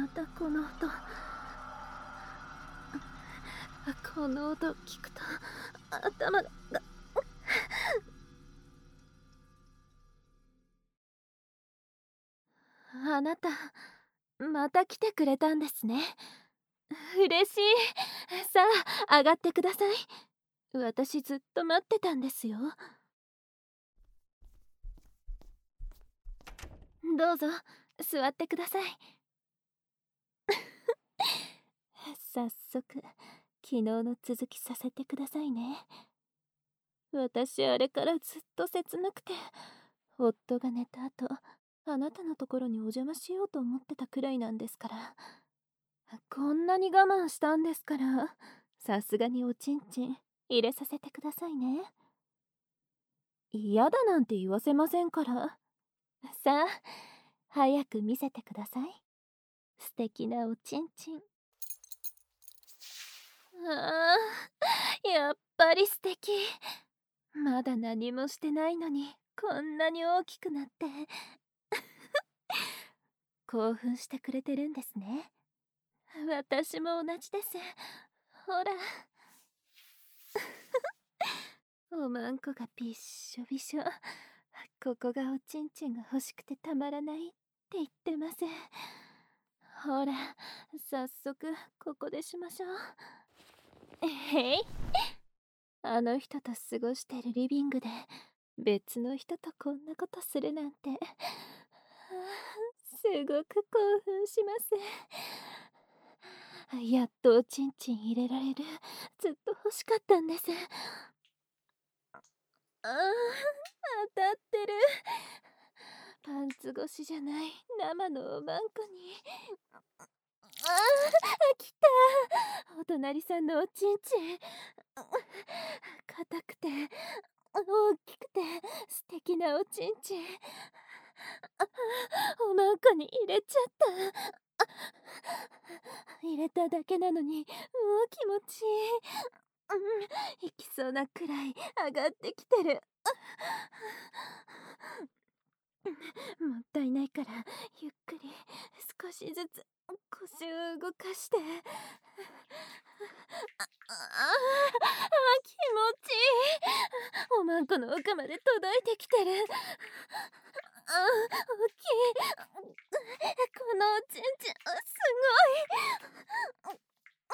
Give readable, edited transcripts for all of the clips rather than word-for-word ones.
またこの音。この音聞くと頭があなたまた来てくれたんですね。嬉しい。さあ上がってください。私ずっと待ってたんですよ。どうぞ座ってください。早速昨日の続きさせてくださいね。私あれからずっと切なくて、夫が寝た後あなたのところにお邪魔しようと思ってたくらいなんですから。こんなに我慢したんですから、さすがにおちんちん入れさせてくださいね。嫌だなんて言わせませんから。さあ早く見せてください、素敵なおちんちん。ああ、やっぱり素敵。まだ何もしてないのにこんなに大きくなって興奮してくれてるんですね。私も同じです。ほらおまんこがびっしょびしょ。ここがおちんちんが欲しくてたまらないって言ってます。ほら早速ここでしましょう。へい。あの人と過ごしてるリビングで別の人とこんなことするなんて、すごく興奮します。やっとおちんちん入れられる。ずっと欲しかったんです。当たってる。パンツ越しじゃない生のおまんこに。来た。お隣さんのおちんちん。硬くて大きくて素敵なおちんちん。おまんこに入れちゃった。入れただけなのにもう気持ちいい。行きそうなくらい上がってきてる。もったいないからゆっくり少しずつ腰を動かして。気持ちいい。おまんこの奥まで届いてきてる。大きい。このおちんちんすごい。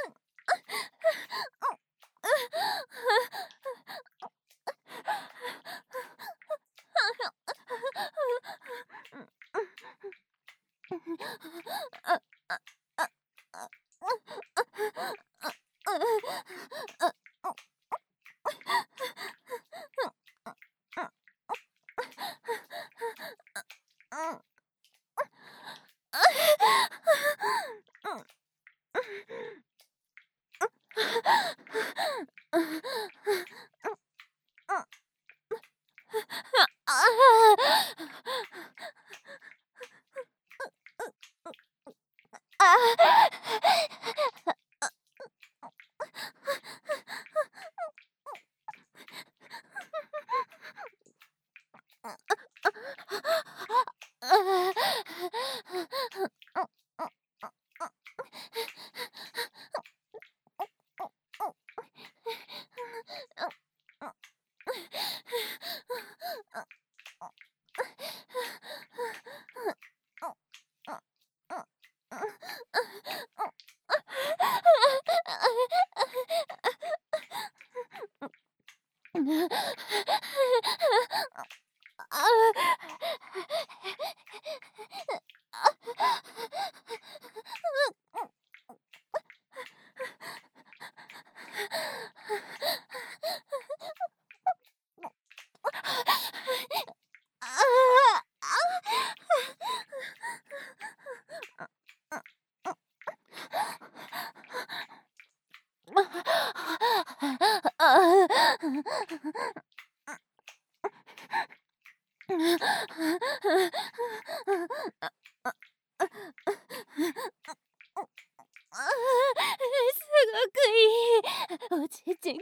すごくいい。おちんちん気持ちいい。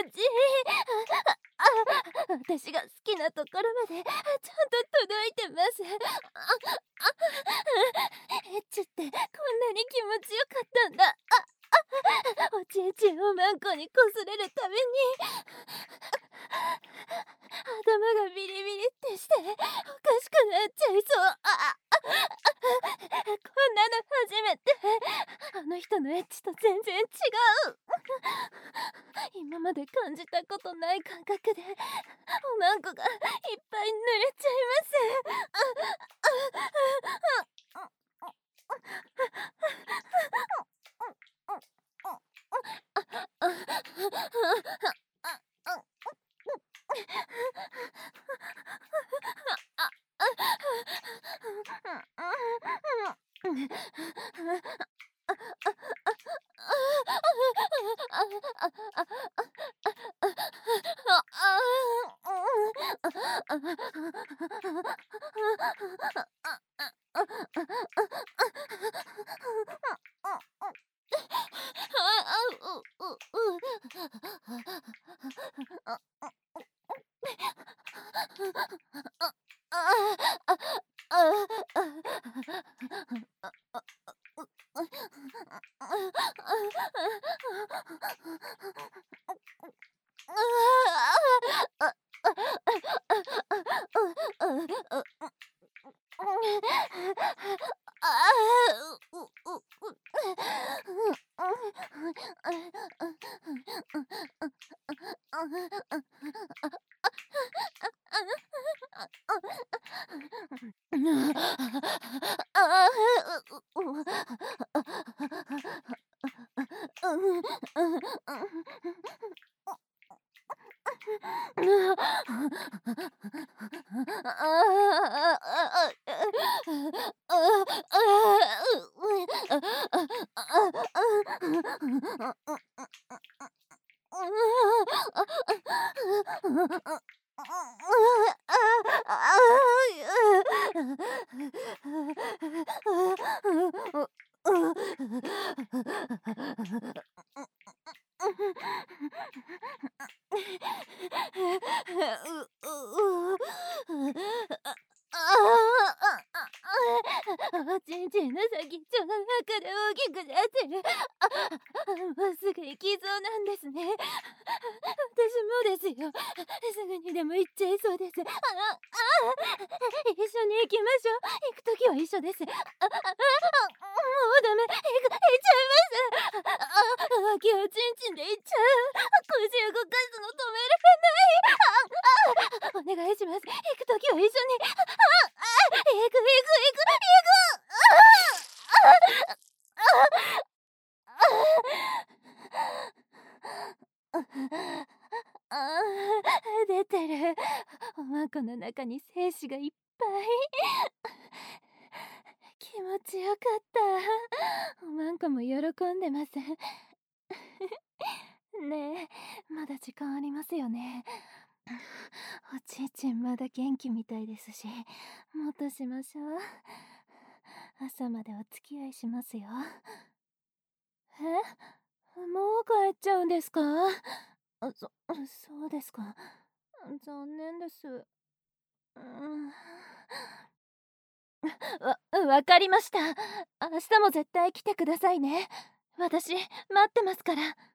私が好きなところまでちゃんと届いてます。エッチってこんなに気持ちよかったんだ。おちんちんをマンコにこすれるたびに頭がビリビリってしておかしくなっちゃいそう。こんなの初めて。あの人のエッチと全然違う。今まで感じたことない感覚でおまんこがいっぱい濡れちゃいます。ちんちんの先っちょが中で大きくなってる。もうすぐ行きそうなんですね。私もですよ。すぐにでも行っちゃいそうです。一緒に行きましょう。行くときは一緒です。もうダメ。行っちゃいます。脇をちんちんで行っちゃう。腰動かすの止められない。お願いします。行くときは一緒に。行く。出てる。おまんこの中に精子がいっぱい。気持ちよかった。おまんこも喜んでます。ねえ、まだ時間ありますよね。おちいちんまだ元気みたいですし、もっとしましょう。朝までお付き合いしますよ。もう帰っちゃうんですか？そうですか。残念です。わかりました。明日も絶対来てくださいね。私、待ってますから。